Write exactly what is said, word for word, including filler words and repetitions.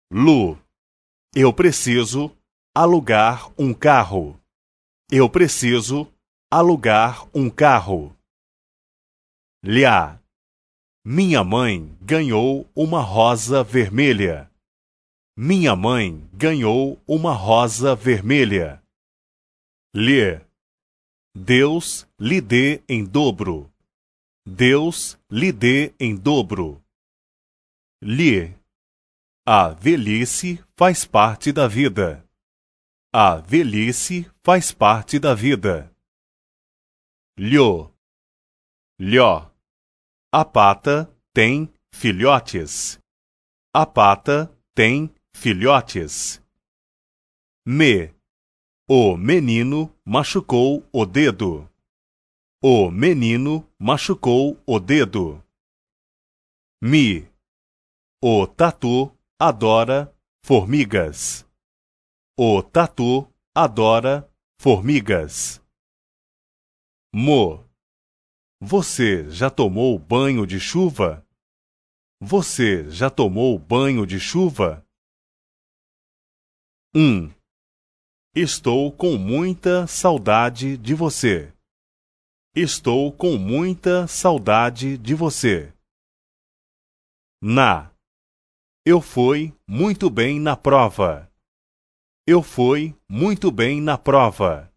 Lu, eu preciso alugar um carro. Eu preciso alugar um carro. Lia, minha mãe ganhou uma rosa vermelha. Minha mãe ganhou uma rosa vermelha. Lhe, Deus lhe dê em dobro. Deus lhe dê em dobro. Lhe, a velhice faz parte da vida. A velhice faz parte da vida. Lho, lhó, a pata tem filhotes. A pata tem filhotes. Me, o menino machucou o dedo. O menino machucou o dedo. Mi, o tatu adora formigas. O tatu adora formigas. Mo, você já tomou banho de chuva? Você já tomou banho de chuva? Um, estou com muita saudade de você. Estou com muita saudade de você. Na, eu fui muito bem na prova. Eu fui muito bem na prova.